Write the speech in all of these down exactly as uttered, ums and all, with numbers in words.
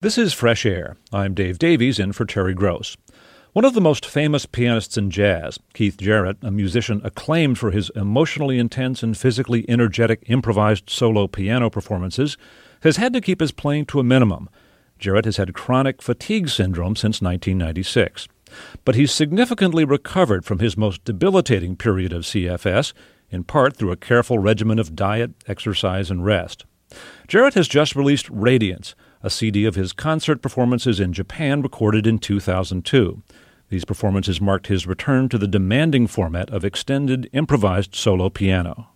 This is Fresh Air. I'm Dave Davies, in for Terry Gross. One of the most famous pianists in jazz, Keith Jarrett, a musician acclaimed for his emotionally intense and physically energetic improvised solo piano performances, has had to keep his playing to a minimum. Jarrett has had chronic fatigue syndrome since nineteen ninety-six. But he's significantly recovered from his most debilitating period of C F S, in part through a careful regimen of diet, exercise, and rest. Jarrett has just released Radiance, a C D of his concert performances in Japan recorded in two thousand two. These performances marked his return to the demanding format of extended improvised solo piano.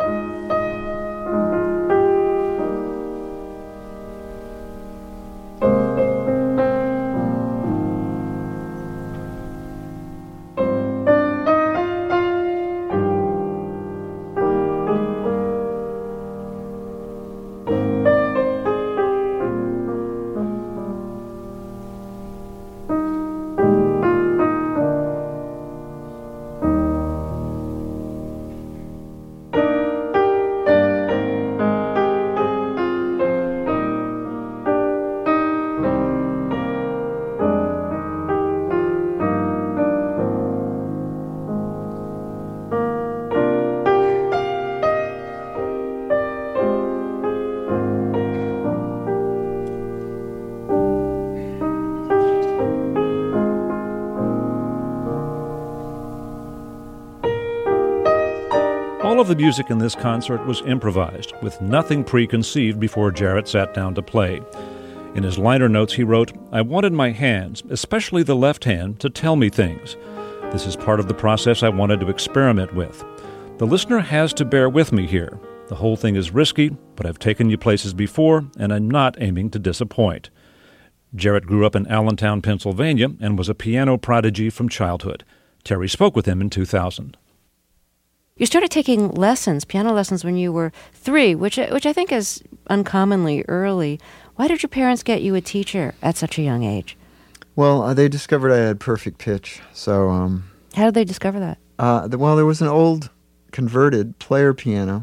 All of the music in this concert was improvised, with nothing preconceived before Jarrett sat down to play. In his liner notes he wrote, "I wanted my hands, especially the left hand, to tell me things. This is part of the process I wanted to experiment with. The listener has to bear with me here. The whole thing is risky, but I've taken you places before, and I'm not aiming to disappoint." Jarrett grew up in Allentown, Pennsylvania, and was a piano prodigy from childhood. Terry spoke with him in two thousand. You started taking lessons, piano lessons, when you were three, which which I think is uncommonly early. Why did your parents get you a teacher at such a young age? Well, uh, they discovered I had perfect pitch. So, um, how did they discover that? Uh, the, well, there was an old converted player piano.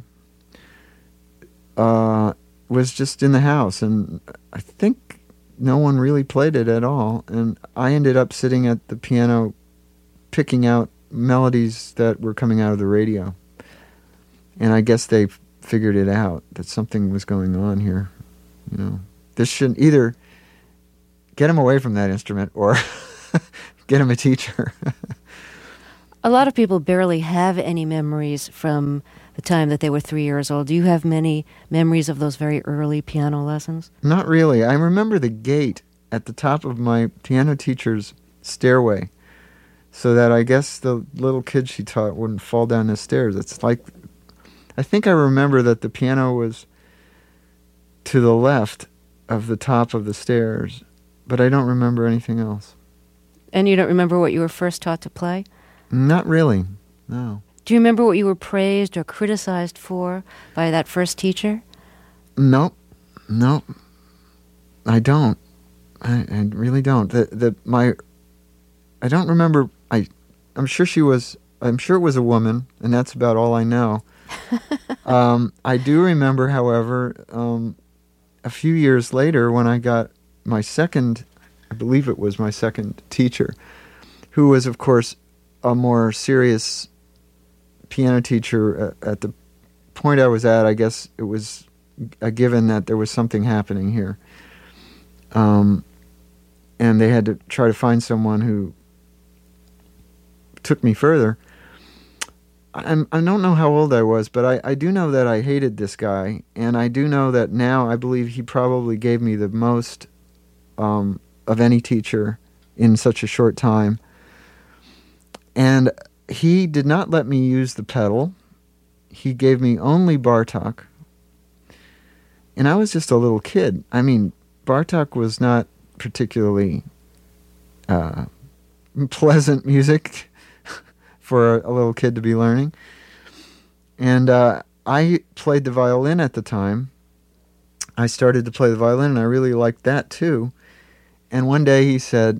Uh, was just in the house, and I think no one really played it at all. And I ended up sitting at the piano, picking out melodies that were coming out of the radio. And I guess they f- figured it out, that something was going on here. You know, this shouldn't either get him away from that instrument or get him a teacher. A lot of people barely have any memories from the time that they were three years old. Do you have many memories of those very early piano lessons? Not really. I remember the gate at the top of my piano teacher's stairway, so that I guess the little kid she taught wouldn't fall down the stairs. It's like, I think I remember that the piano was to the left of the top of the stairs, but I don't remember anything else. And you don't remember what you were first taught to play? Not really, no. Do you remember what you were praised or criticized for by that first teacher? No, no, I don't. I, I really don't. The the my, I don't remember. I, I'm sure she was. I'm sure it was a woman, and that's about all I know. um, I do remember, however, um, a few years later when I got my second, I believe it was my second teacher, who was, of course, a more serious piano teacher. At, at the point I was at, I guess it was a given that there was something happening here. Um, and they had to try to find someone who took me further. I'm, I don't know how old I was, but I, I do know that I hated this guy, and I do know that now I believe he probably gave me the most um, of any teacher in such a short time. And he did not let me use the pedal. He gave me only Bartók. And I was just a little kid. I mean, Bartók was not particularly uh, pleasant music for a, a little kid to be learning. And uh, I played the violin at the time. I started to play the violin, and I really liked that too. And one day he said,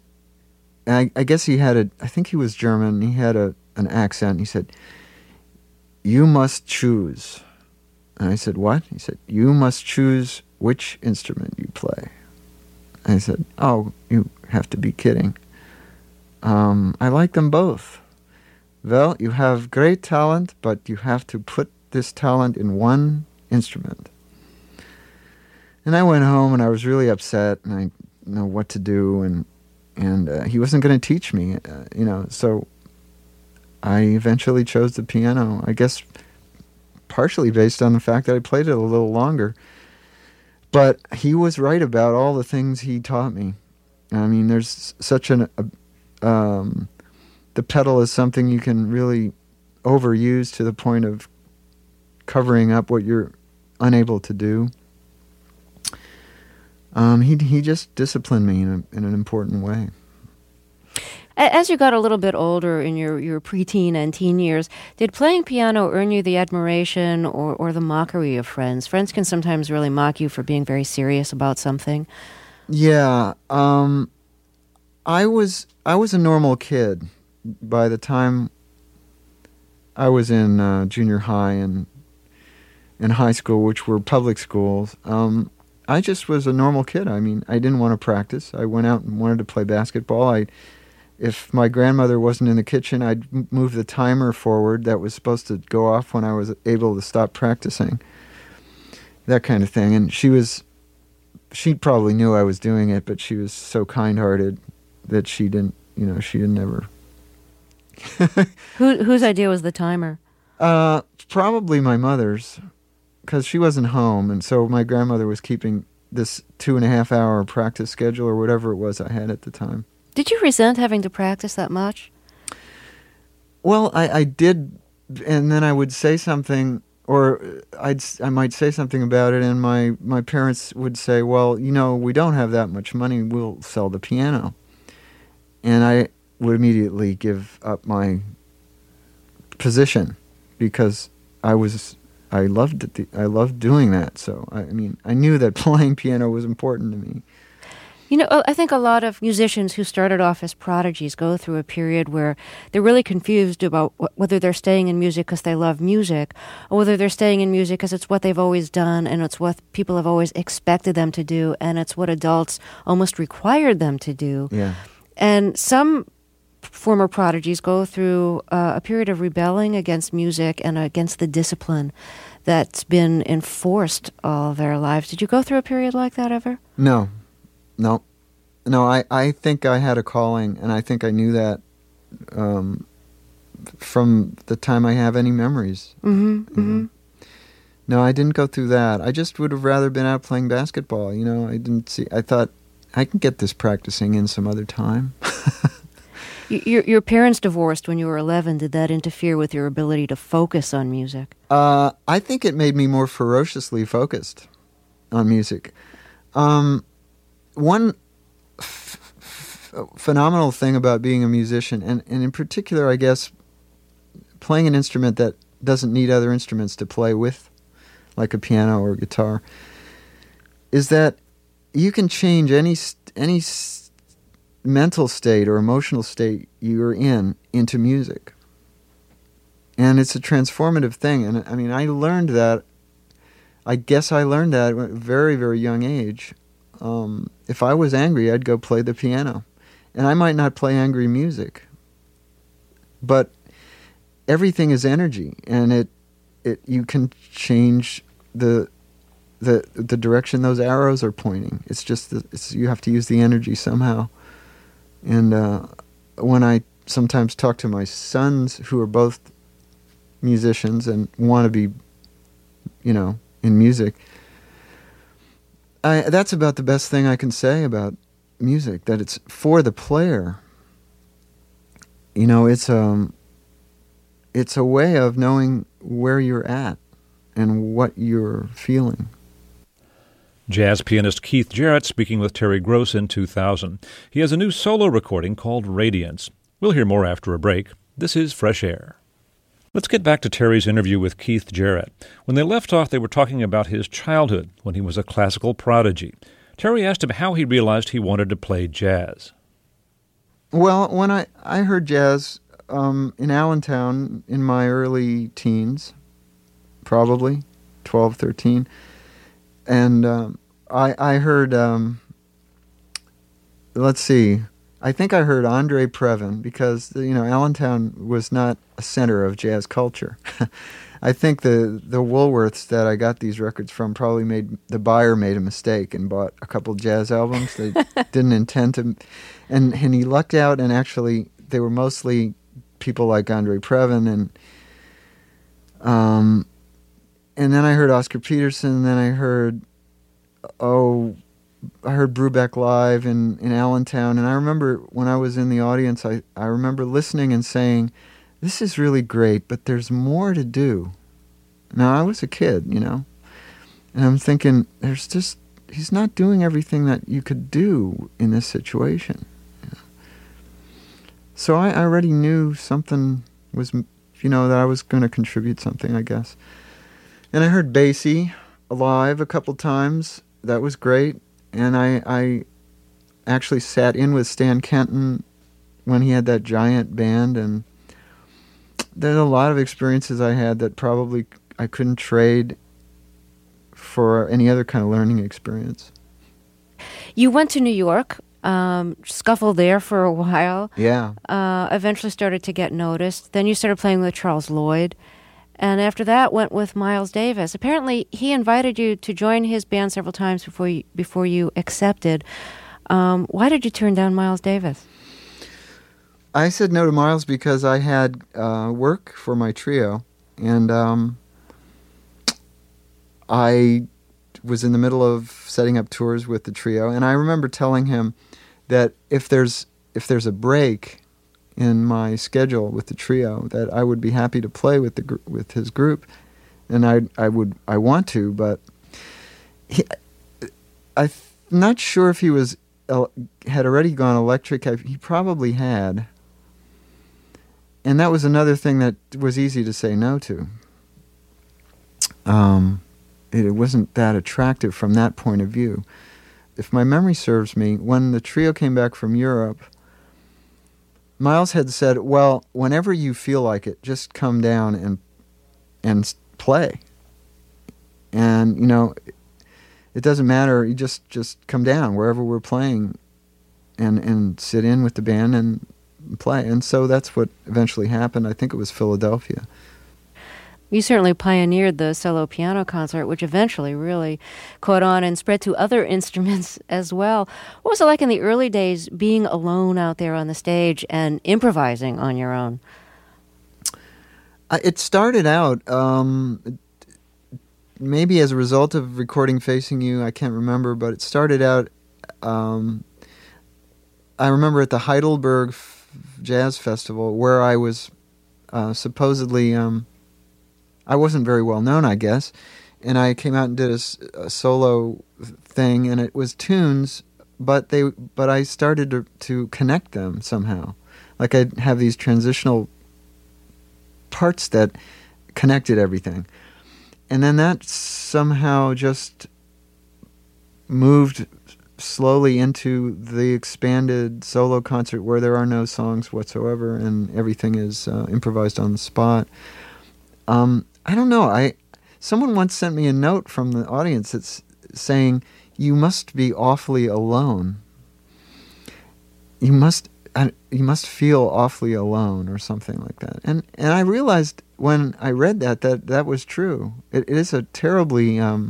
and I, I guess he had a, I think he was German, he had a an accent. He said, "You must choose." And I said, "What?" He said, "You must choose which instrument you play." I said, "Oh, you have to be kidding. Um, I like them both." "Well, you have great talent, but you have to put this talent in one instrument." And I went home, and I was really upset, and I didn't know what to do, and and uh, he wasn't going to teach me, uh, you know. So I eventually chose the piano, I guess partially based on the fact that I played it a little longer. But he was right about all the things he taught me. I mean, there's such an... Uh, um, the pedal is something you can really overuse to the point of covering up what you're unable to do. Um, he he just disciplined me in, a, in an important way. As you got a little bit older in your, your preteen and teen years, did playing piano earn you the admiration or, or the mockery of friends? Friends can sometimes really mock you for being very serious about something. Yeah, um, I was I was a normal kid by the time I was in uh, junior high and in high school, which were public schools. Um, I just was a normal kid. I mean, I didn't want to practice. I went out and wanted to play basketball. I, if my grandmother wasn't in the kitchen, I'd m- move the timer forward that was supposed to go off when I was able to stop practicing. That kind of thing. And she was, she probably knew I was doing it, but she was so kind-hearted that she didn't, you know, she didn't ever. Who, whose idea was the timer? Uh, probably my mother's, because she wasn't home, and so my grandmother was keeping this two and a half hour practice schedule or whatever it was I had at the time. Did you resent having to practice that much? Well, I, I did, and then I would say something, or I'd I might say something about it, and my, my parents would say, "Well, you know, we don't have that much money, we'll sell the piano." And I would immediately give up my position, because I was... I loved it. I loved doing that. So, I mean, I knew that playing piano was important to me. You know, I think a lot of musicians who started off as prodigies go through a period where they're really confused about wh- whether they're staying in music because they love music, or whether they're staying in music because it's what they've always done and it's what people have always expected them to do, and it's what adults almost required them to do. Yeah. And some former prodigies go through uh, a period of rebelling against music and against the discipline that's been enforced all their lives. Did you go through a period like that ever? No. No. No, I, I think I had a calling, and I think I knew that um, from the time I have any memories. Mm-hmm, mm-hmm. No, I didn't go through that. I just would have rather been out playing basketball. You know, I didn't see... I thought, I can get this practicing in some other time. Your, your parents divorced when you were eleven. Did that interfere with your ability to focus on music? Uh, I think it made me more ferociously focused on music. Um, one f- f- phenomenal thing about being a musician, and, and in particular, I guess, playing an instrument that doesn't need other instruments to play with, like a piano or guitar, is that you can change any st- any st- mental state or emotional state you're in into music. And it's a transformative thing. And I mean, I learned that, I guess I learned that at a very, very young age. Um, if I was angry, I'd go play the piano. And I might not play angry music, but everything is energy, and it, it you can change the the the direction those arrows are pointing. It's just, the, it's, you have to use the energy somehow. And uh, when I sometimes talk to my sons, who are both musicians and want to be, you know, in music, I, that's about the best thing I can say about music, that it's for the player. You know, it's um, it's a way of knowing where you're at and what you're feeling. Jazz pianist Keith Jarrett speaking with Terry Gross in two thousand. He has a new solo recording called Radiance. We'll hear more after a break. This is Fresh Air. Let's get back to Terry's interview with Keith Jarrett. When they left off, they were talking about his childhood when he was a classical prodigy. Terry asked him how he realized he wanted to play jazz. Well, when I, I heard jazz um, in Allentown in my early teens, probably twelve, thirteen, and um, I, I heard um, let's see. I think I heard Andre Previn because, you know, Allentown was not a center of jazz culture. I think the the Woolworths that I got these records from probably made, the buyer made a mistake and bought a couple jazz albums they didn't intend to. And, and he lucked out, and actually they were mostly people like Andre Previn. And um, and then I heard Oscar Peterson, and then I heard, oh... I heard Brubeck live in, in Allentown, and I remember when I was in the audience, I, I remember listening and saying, this is really great, but there's more to do. Now, I was a kid, you know, and I'm thinking, there's just, he's not doing everything that you could do in this situation. You know? So I, I already knew something was, you know, that I was going to contribute something, I guess. And I heard Basie live a couple times. That was great. And I, I actually sat in with Stan Kenton when he had that giant band, and there's a lot of experiences I had that probably I couldn't trade for any other kind of learning experience. You went to New York, um, scuffled there for a while. Yeah. Uh, eventually started to get noticed. Then you started playing with Charles Lloyd. And after that, went with Miles Davis. Apparently, he invited you to join his band several times before you, before you accepted. Um, why did you turn down Miles Davis? I said no to Miles because I had uh, work for my trio, and um, I was in the middle of setting up tours with the trio. And I remember telling him that if there's if there's a break in my schedule with the trio, that I would be happy to play with the gr- with his group, and I I would I want to, but he, I'm not sure if he was uh, had already gone electric. I, he probably had, and that was another thing that was easy to say no to. Um, it, it wasn't that attractive from that point of view. If my memory serves me, when the trio came back from Europe, Miles had said, well, whenever you feel like it, just come down and and play. And, you know, it doesn't matter, you just, just come down wherever we're playing and, and sit in with the band and play. And so that's what eventually happened. I think it was Philadelphia. You certainly pioneered the solo piano concert, which eventually really caught on and spread to other instruments as well. What was it like in the early days being alone out there on the stage and improvising on your own? Uh, it started out, um, maybe as a result of recording Facing You, I can't remember, but it started out, um, I remember at the Heidelberg F- Jazz Festival, where I was uh, supposedly... Um, I wasn't very well known, I guess, and I came out and did a, a solo thing, and it was tunes, but they, but I started to, to connect them somehow. Like I'd have these transitional parts that connected everything. And then that somehow just moved slowly into the expanded solo concert where there are no songs whatsoever and everything is uh, improvised on the spot. Um, I don't know. I someone once sent me a note from the audience that's saying, "You must be awfully alone. You must, uh, you must feel awfully alone," or something like that. And and I realized when I read that that that was true. It, it is a terribly, um,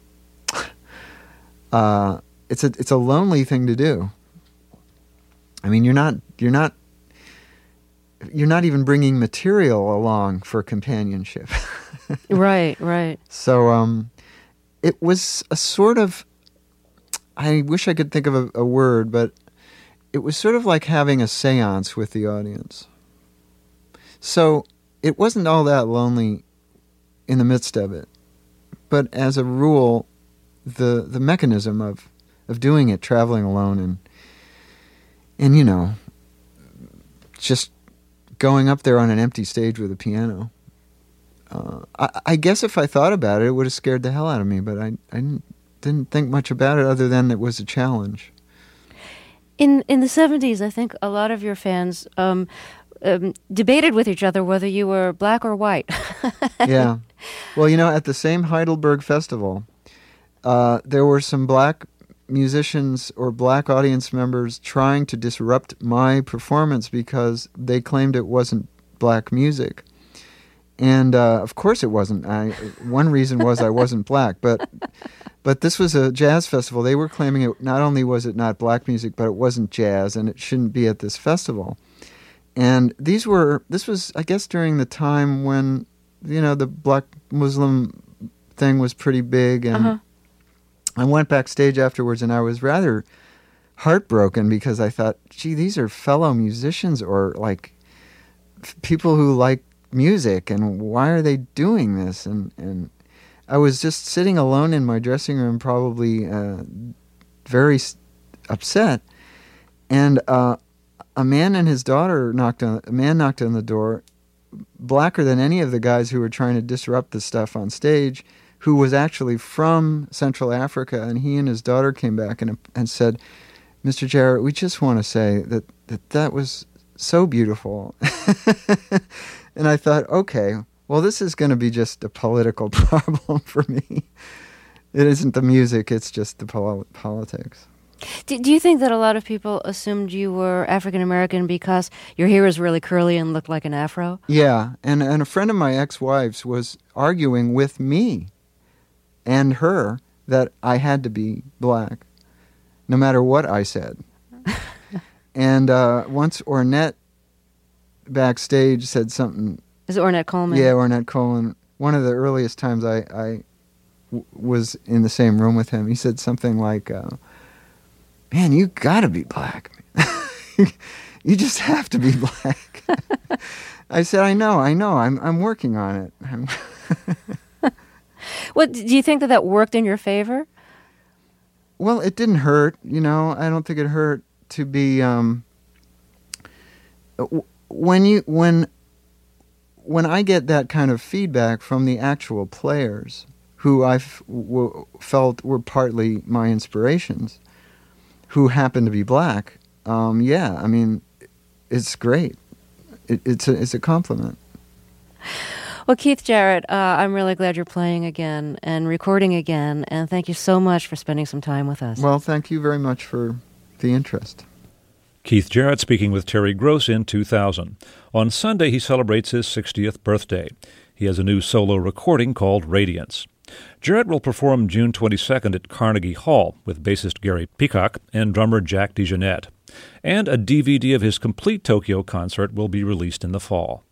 uh, it's a it's a lonely thing to do. I mean, you're not you're not. You're not even bringing material along for companionship. Right, right. So um, it was a sort of, I wish I could think of a, a word, but it was sort of like having a seance with the audience. So it wasn't all that lonely in the midst of it. But as a rule, the the mechanism of, of doing it, traveling alone and, and you know, just going up there on an empty stage with a piano. Uh, I, I guess if I thought about it, it would have scared the hell out of me, but I, I didn't, didn't think much about it other than it was a challenge. In in the seventies, I think a lot of your fans um, um, debated with each other whether you were black or white. Yeah. Well, you know, at the same Heidelberg Festival, uh, there were some black musicians or black audience members trying to disrupt my performance because they claimed it wasn't black music. And uh, of course it wasn't. I, one reason was I wasn't black, but but this was a jazz festival. They were claiming it not only was it not black music, but it wasn't jazz, and it shouldn't be at this festival. And these were this was, I guess, during the time when, you know, the black Muslim thing was pretty big, and uh-huh. I went backstage afterwards, and I was rather heartbroken because I thought, gee, these are fellow musicians or like f- people who like music, and why are they doing this? And and I was just sitting alone in my dressing room, probably uh, very s- upset. And uh, a man and his daughter knocked on. A man knocked on the door, blacker than any of the guys who were trying to disrupt the stuff on stage, who was actually from Central Africa. And he and his daughter came back and and said, "Mister Jarrett, we just want to say that that, that was so beautiful." And I thought, okay, well, this is going to be just a political problem for me. It isn't the music, it's just the pol- politics. Do, do you think that a lot of people assumed you were African-American because your hair was really curly and looked like an afro? Yeah, and, and a friend of my ex-wife's was arguing with me and her that I had to be black, no matter what I said. And uh, once Ornette backstage said something. Is it Ornette Coleman? Yeah, Ornette Coleman. One of the earliest times I, I w- was in the same room with him, he said something like, uh, "Man, you gotta be black. You just have to be black." I said, "I know, I know. I'm I'm working on it." I'm What do you think that that worked in your favor? Well, it didn't hurt. You know, I don't think it hurt to be. Um, w- When you when when I get that kind of feedback from the actual players who I f- w- felt were partly my inspirations, who happen to be black, um, yeah, I mean, it's great. It, it's a it's a compliment. Well, Keith Jarrett, uh, I'm really glad you're playing again and recording again, and thank you so much for spending some time with us. Well, thank you very much for the interest. Keith Jarrett speaking with Terry Gross in two thousand. On Sunday, he celebrates his sixtieth birthday. He has a new solo recording called Radiance. Jarrett will perform June twenty-second at Carnegie Hall with bassist Gary Peacock and drummer Jack DeJohnette. And a D V D of his complete Tokyo concert will be released in the fall.